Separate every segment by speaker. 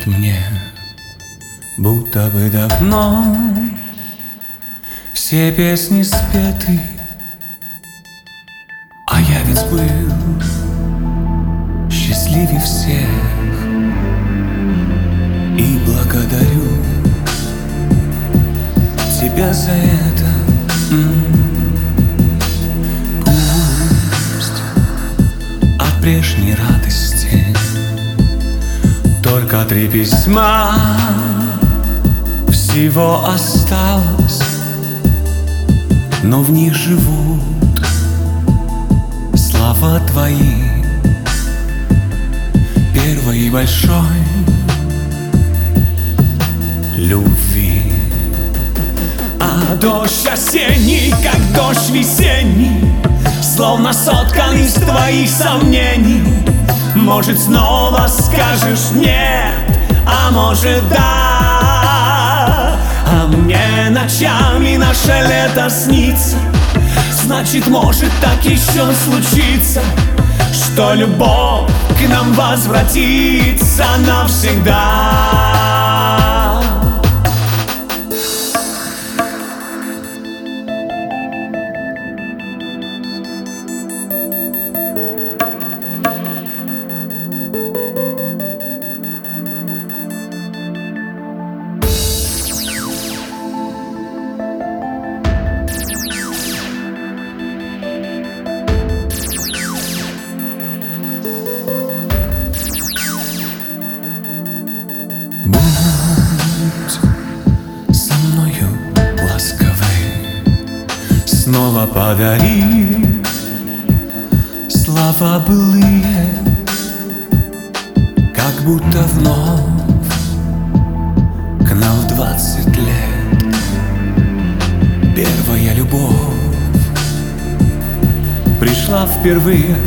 Speaker 1: мне, будто бы давно все песни спеты, а я ведь был счастливее всех. И благодарю тебя за это. Пусть от прежней радости только 3 письма всего осталось, но в них живут слова твои, первой и большой любви. А дождь осенний, как дождь весенний, словно соткан из твоих сомнений. Может, снова скажешь нет, а может, да. А мне ночами наше лето снится. Значит, может так еще случиться, что любовь к нам возвратится навсегда. Будь со мною ласковой, снова подари слова былые, как будто вновь к нам в 20 лет первая любовь пришла впервые.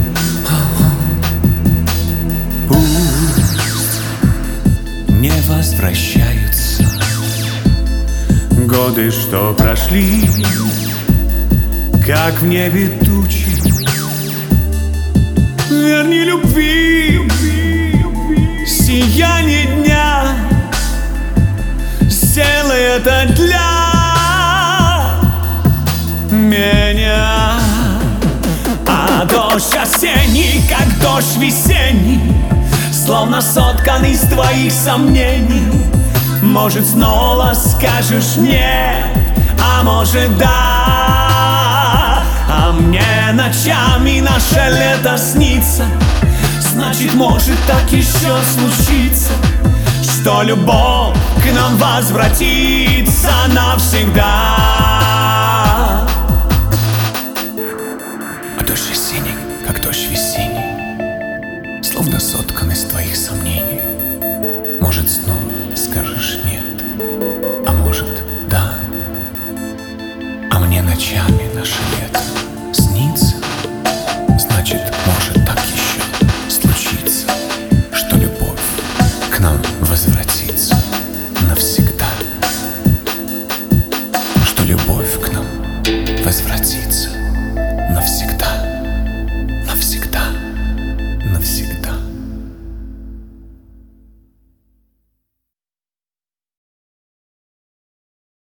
Speaker 1: Не возвращаются годы, что прошли, как в небе тучи. Верни любви, сияние дня, сделай это для меня. А дождь осенний, как дождь весенний, словно соткан из твоих сомнений. Может, снова скажешь нет, а может, да. А мне ночами наше лето снится. Значит, может так еще случиться, что любовь к нам возвратится навсегда.